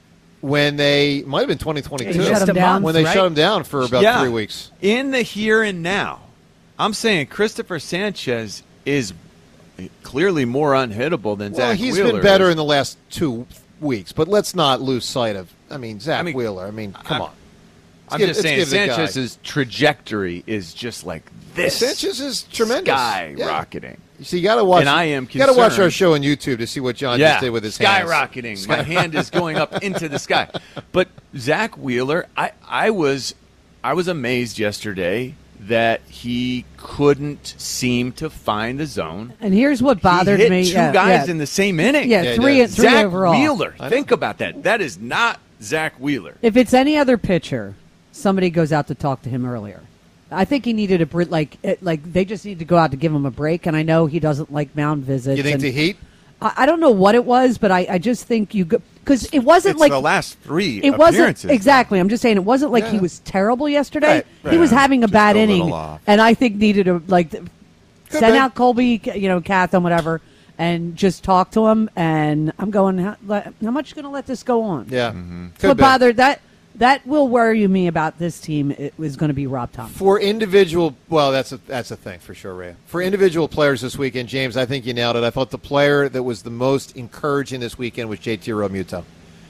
when they, might have been twenty twenty-two, They shut him down, when they right? shut him down for about Yeah. three weeks. In the here and now, I'm saying Christopher Sanchez is clearly more unhittable than Well, Zach he's Wheeler been better is. in the last two weeks, but let's not lose sight of, I mean, Zach I mean, Wheeler. I mean, come I'm- on. Let's I'm give- just let's saying give the guy- Sanchez's trajectory is just like this. Sanchez is tremendous. Skyrocketing. Yeah. So you got to watch. And I am You got to watch concerned. our show on YouTube to see what John yeah, just did with his hands. skyrocketing. My hand is going up into the sky. But Zach Wheeler, I, I was I was amazed yesterday that he couldn't seem to find the zone. And here's what bothered he hit me. Two yeah, guys yeah. in the same inning. Yeah, Yeah, he three- does. three Zach overall. Wheeler. Think about that. That is not Zach Wheeler. If it's any other pitcher, somebody goes out to talk to him earlier. I think he needed a br- like it, like they just need to go out to give him a break. And I know he doesn't like mound visits. You think and the Heat? I, I don't know what it was, but I, I just think you because it wasn't It's like the last three It wasn't appearances. exactly. I'm just saying it wasn't like he Yeah. was terrible yesterday. Right, right. He was having a Just bad a little inning, off. and I think needed to like send be. out Colby, you know, Catherine, whatever, and just talk to him. And I'm going, how, let- how much going to let this go on? Yeah. What Could be. bothered that that will worry me about this team. It was going to be Rob Thompson. For individual, well, that's a that's a thing for sure, Ray. For individual players this weekend, James, I think you nailed it. I thought the player that was the most encouraging this weekend was J T Realmuto.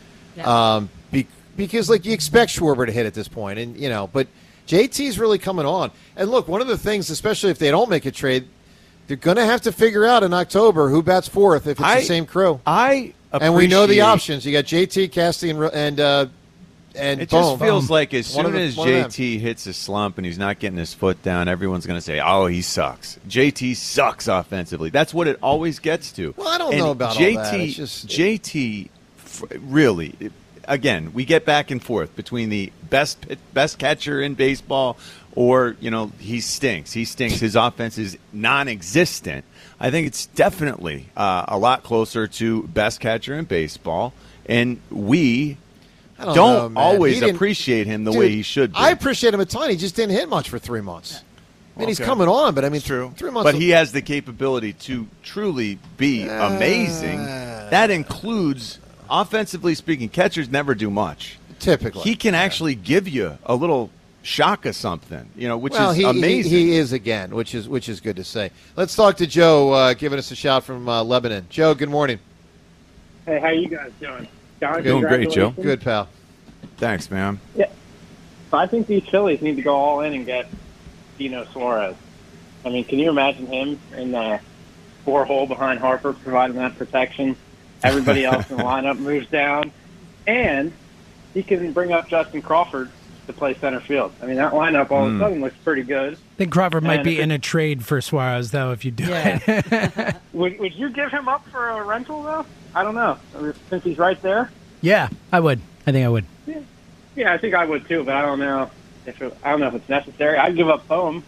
Um, be, because like you expect Schwarber to hit at this point, and you know, but J T's really coming on. And look, one of the things, especially if they don't make a trade, they're going to have to figure out in October who bats fourth if it's I- the same crew. I and we know the appreciate- options. You got J T, Casty, and and uh, and It Bohm. just feels like as One of soon the- as one of them. J T hits a slump and he's not getting his foot down, everyone's going to say, "Oh, he sucks." J T sucks offensively. That's what it always gets to. Well, I don't And know about all J T. that. It's just- J T, f- really. it- Again, we get back and forth between the best pit- best catcher in baseball, or you know he stinks. He stinks. His offense is non-existent. I think it's definitely uh, a lot closer to best catcher in baseball, and we I don't don't, know, man. always He didn't- appreciate him the Dude, way he should be. I appreciate him a ton. He just didn't hit much for three months. I mean, he's Okay. coming on, but I mean, True. three months. But he has the capability to truly be amazing. That includes, offensively speaking, catchers never do much. Typically. He can actually give you a little Shaka something, you know, which well, is he, amazing. He, he is again, which is which is good to say. Let's talk to Joe, uh, giving us a shout from uh, Lebanon. Joe, good morning. Hey, how you guys doing? John, Doing great, Joe. Good, pal. Thanks, man. Yeah. So I think these Phillies need to go all in and get Dino Suarez. I mean, can you imagine him in the four hole behind Harper providing that protection? Everybody else in the lineup moves down, and he can bring up Justin Crawford to play center field. I mean, that lineup all of a sudden looks pretty good. I think Crawford might And be if in it- a trade for Suarez, though, if you do it. Would, would you give him up for a rental, though? I don't know. I mean, since he's right there? Yeah, I would. I think I would. Yeah. Yeah, I think I would, too, but I don't know if it, I don't know if it's necessary. I'd give up Bohm.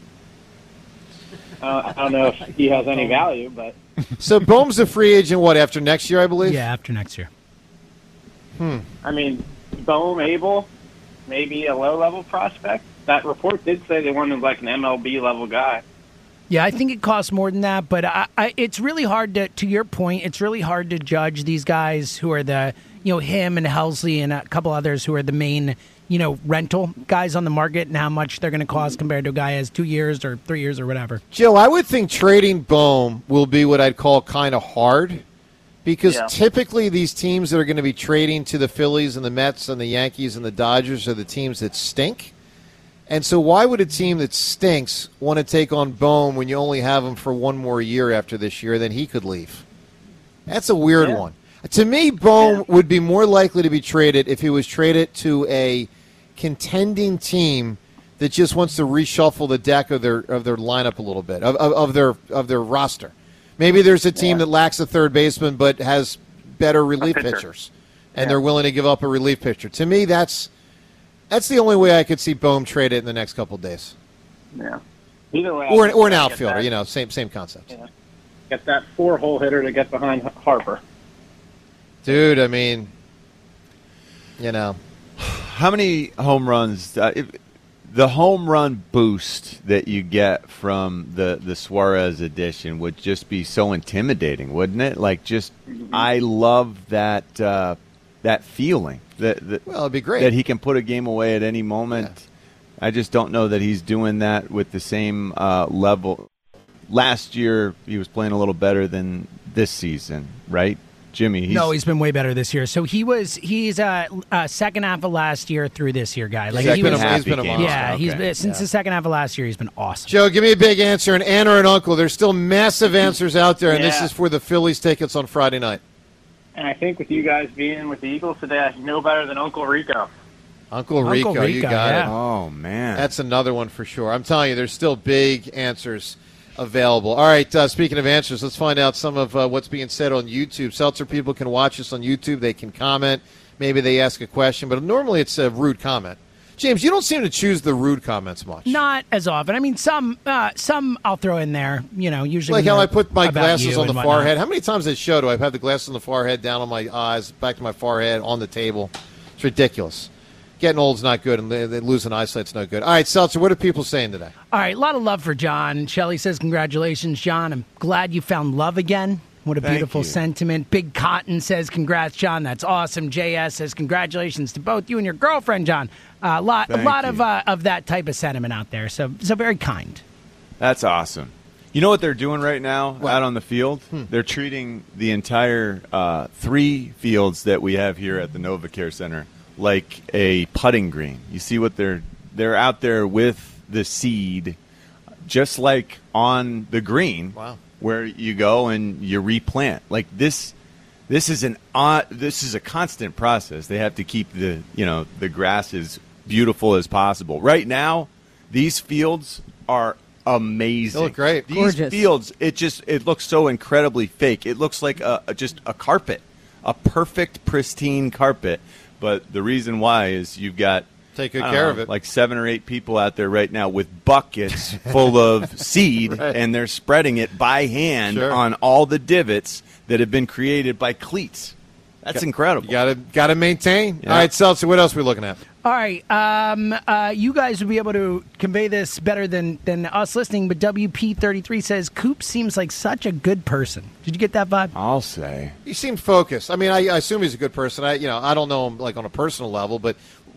Uh, I don't know if he has any value, but So Bohm's a free agent, what, after next year, I believe? Yeah, after next year. Hmm. I mean, Bohm, Abel, maybe a low-level prospect. That report did say they wanted like an M L B level guy. Yeah, I think it costs more than that, but I, I, it's really hard to, to your point, it's really hard to judge these guys who are the, you know, him and Helsley and a couple others who are the main, you know, rental guys on the market and how much they're going to cost compared to a guy who has two years or three years or whatever. Joe, I would think trading Bohm will be what I'd call kind of hard because Yeah. typically these teams that are going to be trading to the Phillies and the Mets and the Yankees and the Dodgers are the teams that stink. And so why would a team that stinks want to take on Bohm when you only have him for one more year after this year? Then he could leave. That's a weird Yeah. one. To me, Bohm would be more likely to be traded if he was traded to a contending team that just wants to reshuffle the deck of their of their lineup a little bit, of, of, of their of their roster. Maybe there's a team Yeah. that lacks a third baseman but has better relief pitcher. pitchers, and Yeah. they're willing to give up a relief pitcher. To me, that's that's the only way I could see Bohm traded in the next couple of days. Yeah. Either way, Or I an, think or an they get outfielder, that- you know, same same concept. Yeah. Get that four-hole hitter to get behind Harper. Dude, I mean, you know. How many home runs? Uh, if, the home run boost that you get from the, the Suarez edition would just be so intimidating, wouldn't it? Like, just I love that uh, that feeling that, that Well, it'd be great. that he can put a game away at any moment. I just don't know that he's doing that with the same uh, level. Last year, he was playing a little better than this season, right? Jimmy, he's, no, he's been way better this year. So he was he's uh, uh second half of last year through this year, guy. Like He's he been was, a- he's been a monster. yeah, he's Okay. been since Yeah. the second half of last year. He's been awesome. Joe, give me a big answer. An aunt or an uncle. There's still massive answers out there, and this Yeah. is for the Phillies tickets on Friday night. And I think with you guys being with the Eagles today, I know better than Uncle Rico. Uncle Uncle Rico, you Rico, got yeah. it. Oh man, That's another one for sure. I'm telling you, there's still big answers available. All right, uh, speaking of answers, let's find out some of uh, what's being said on YouTube. Seltzer people can watch us on YouTube. They can comment. Maybe they ask a question, but normally it's a rude comment. James, you don't seem to choose the rude comments much. Not as often. I mean, some uh, some I'll throw in there. You know, usually Like when how I they're put my about glasses you on the and whatnot. forehead. How many times at show do I have the glasses on the forehead, down on my eyes, back to my forehead, on the table? It's ridiculous. Getting old's not good, and lo- losing eyesight's no good. All right, Seltzer, what are people saying today? All right, a lot of love for John. Shelley says, congratulations, John. I'm glad you found love again. What a Thank beautiful you. sentiment. Big Cotton says, congrats, John. That's awesome. J S says, congratulations to both you and your girlfriend, John. Uh, a lot, a Thank lot you. of uh, of that type of sentiment out there. So, so very kind. That's awesome. You know what they're doing right now out on the field? Hmm. They're treating the entire uh, three fields that we have here at the NovaCare Center like a putting green. You see what they're they're out there with the seed, just like on the green, Wow. where you go and you replant. Like this, this is an odd, this is a constant process. They have to keep the you know the grass as beautiful as possible. Right now, these fields are amazing. They look great. These Gorgeous. fields, it just it looks so incredibly fake. It looks like a, a- just a carpet, a perfect, pristine carpet. But the reason why is you've got Take good I don't care know, of it. like seven or eight people out there right now with buckets full of seed, Right. and they're spreading it by hand Sure. on all the divots that have been created by cleats. That's incredible. You gotta gotta maintain. Yeah. All right, Seltzer, what else are we looking at? All right, um, uh, you guys would be able to convey this better than, than us listening, but W P thirty-three says, Coop seems like such a good person. Did you get that vibe? I'll say. He seemed focused. I mean, I, I assume he's a good person. I, you know, I don't know him like on a personal level, but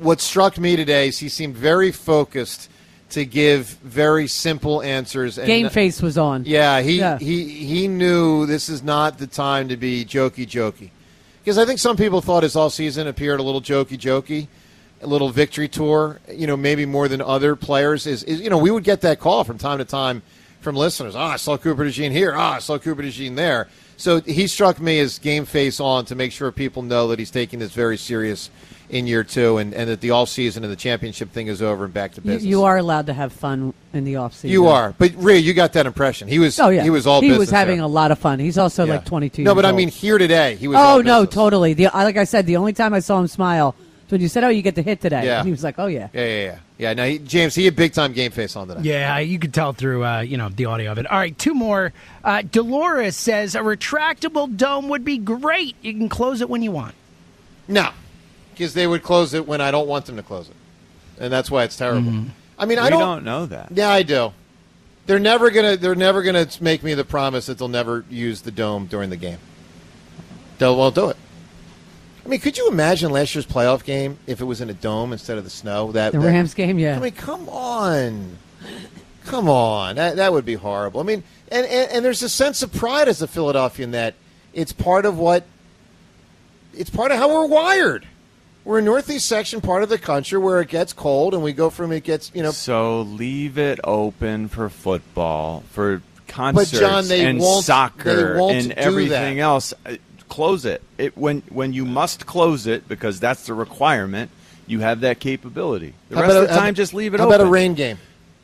what struck me today is he seemed very focused to give very simple answers. And Game face was on. Yeah, he, Yeah. he he knew this is not the time to be jokey jokey. Because I think some people thought his all season appeared a little jokey jokey, a little victory tour, you know, maybe more than other players. Is, is you know, we would get that call from time to time from listeners. Ah, oh, I saw Cooper DeJean here. Ah, oh, I saw Cooper DeJean there. So he struck me as game face on to make sure people know that he's taking this very serious in year two, and, and that the offseason and the championship thing is over and back to You, business. you are allowed to have fun in the offseason. You are. But, Rhea, you got that impression. He was Oh, yeah. he was all He business was having there. a lot of fun. He's also Yeah. like twenty-two No, years but I old. mean, here today, he was Oh, all no, business. totally. The, I- like I said, the only time I saw him smile was when you said, oh, you get the hit today. Yeah. And he was like, oh, yeah. Yeah, yeah, yeah. Yeah, no, he, James, he had big-time game face on today. Yeah, you could tell through, uh, you know, the audio of it. All right, two more. Uh, Dolores says a retractable dome would be great. You can close it when you want. No, because they would close it when I don't want them to close it. And that's why it's terrible. Mm-hmm. I mean, I We don't, don't know that. Yeah, I do. They're never gonna. They're never gonna make me the promise that they'll never use the dome during the game. They won't do it. I mean, could you imagine last year's playoff game if it was in a dome instead of the snow? That The that- Rams game, yeah. I mean, come on, come on. That that would be horrible. I mean, and, and and there's a sense of pride as a Philadelphian that it's part of what. It's part of how we're wired. We're a northeast section part of the country where it gets cold, and we go from it gets you know. So leave it open for football, for concerts John, they and won't- soccer they won't and do everything that. else. Uh, Close it. It when when you must close it because that's the requirement. You have that capability. The How rest about of the a- time, just leave it how open. about a rain game?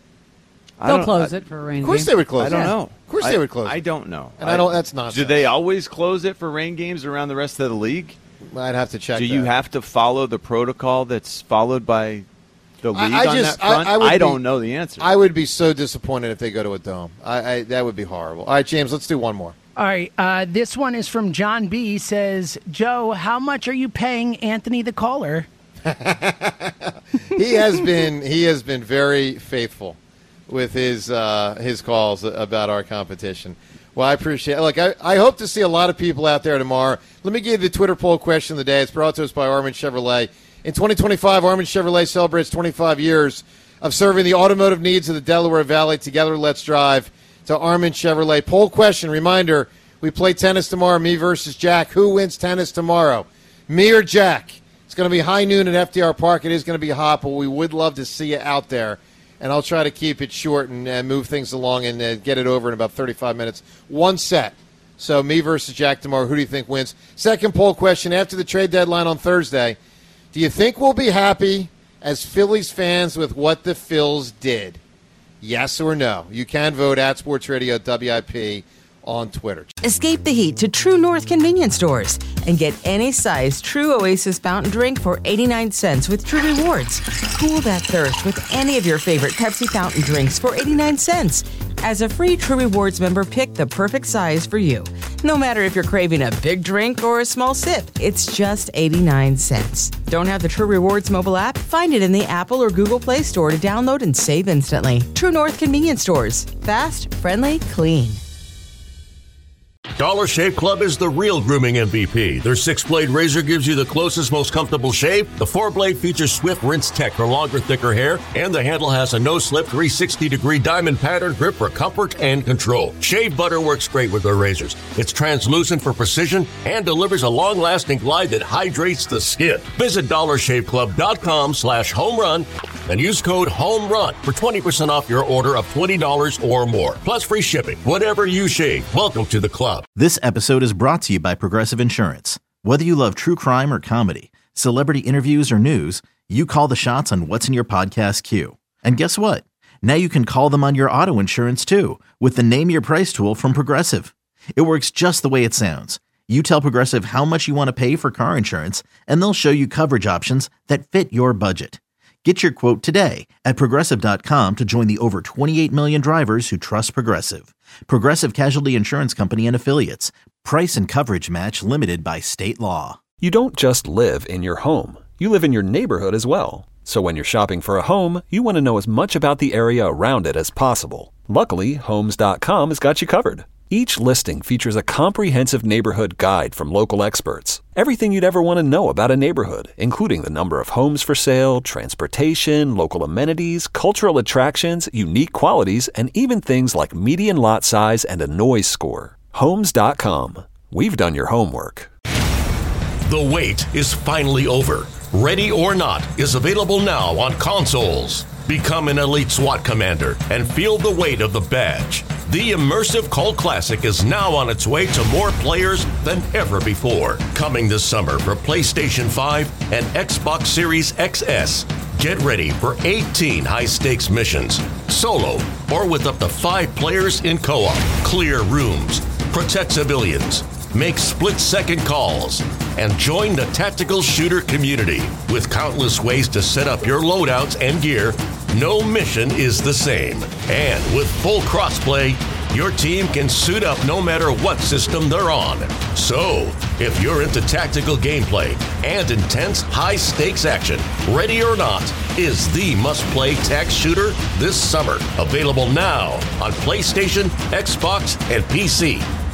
I They'll don't- close I- it for a rain Of course game. they would close I it. don't Yeah. know. Of course I, they would close I it. don't know. And I don't- that's Do nonsense. they always close it for rain games around the rest of the league? I'd have to check. Do you that. have to follow the protocol that's followed by the league I, I on just, that front? I, I, would be- don't know the answer. I would be so disappointed if they go to a dome. I, I that would be horrible. All right, James, let's do one more. All right, uh, this one is from John B. Says, Joe, how much are you paying Anthony the caller? He has been he has been very faithful with his uh, his calls about our competition. Well, I appreciate it. Look, I, I hope to see a lot of people out there tomorrow. Let me give you the Twitter poll question of the day. It's brought to us by Armin Chevrolet. In twenty twenty-five, Armin Chevrolet celebrates twenty-five years of serving the automotive needs of the Delaware Valley. Together, let's drive to Armin Chevrolet. Poll question, reminder, we play tennis tomorrow, me versus Jack. Who wins tennis tomorrow, me or Jack? It's going to be high noon at F D R Park. It is going to be hot, but we would love to see you out there. And I'll try to keep it short and uh, move things along and uh, get it over in about thirty-five minutes. One set. So me versus Jack tomorrow. Who do you think wins? Second poll question, after the trade deadline on Thursday, do you think we'll be happy as Phillies fans with what the Phils did? Yes or no? You can vote at Sports Radio W I P on Twitter. Escape the heat to True North convenience stores and get any size True Oasis fountain drink for eighty-nine cents with True Rewards. Cool that thirst with any of your favorite Pepsi fountain drinks for eighty-nine cents. As a free True Rewards member, pick the perfect size for you. No matter if you're craving a big drink or a small sip, it's just eighty-nine cents. Don't have the True Rewards mobile app? Find it in the Apple or Google Play Store to download and save instantly. True North convenience stores. Fast, friendly, clean. Dollar Shave Club is the real grooming M V P. Their six-blade razor gives you the closest, most comfortable shave. The four-blade features swift rinse tech for longer, thicker hair. And the handle has a no-slip three sixty degree diamond pattern grip for comfort and control. Shave butter works great with their razors. It's translucent for precision and delivers a long-lasting glide that hydrates the skin. Visit dollar shave club dot com slash home run and use code HOMERUN for twenty percent off your order of twenty dollars or more. Plus free shipping. Whatever you shave, welcome to the club. This episode is brought to you by Progressive Insurance. Whether you love true crime or comedy, celebrity interviews or news, you call the shots on what's in your podcast queue. And guess what? Now you can call them on your auto insurance too with the Name Your Price tool from Progressive. It works just the way it sounds. You tell Progressive how much you want to pay for car insurance, and they'll show you coverage options that fit your budget. Get your quote today at Progressive dot com to join the over twenty-eight million drivers who trust Progressive. Progressive Casualty Insurance Company and Affiliates. Price and coverage match limited by state law. You don't just live in your home. You live in your neighborhood as well. So when you're shopping for a home, you want to know as much about the area around it as possible. Luckily, Homes dot com has got you covered. Each listing features a comprehensive neighborhood guide from local experts. Everything you'd ever want to know about a neighborhood, including the number of homes for sale, transportation, local amenities, cultural attractions, unique qualities, and even things like median lot size and a noise score. Homes dot com. We've done your homework. The wait is finally over. Ready or Not is available now on consoles. Become an elite SWAT commander and feel the weight of the badge. The immersive cult classic is now on its way to more players than ever before. Coming this summer for PlayStation five and Xbox Series X S. Get ready for eighteen high-stakes missions, solo or with up to five players in co-op. Clear rooms, protect civilians, make split-second calls, and join the tactical shooter community. With countless ways to set up your loadouts and gear, no mission is the same. And with full crossplay, your team can suit up no matter what system they're on. So, if you're into tactical gameplay and intense high-stakes action, Ready or Not is the must-play tac shooter this summer. Available now on PlayStation, Xbox, and P C.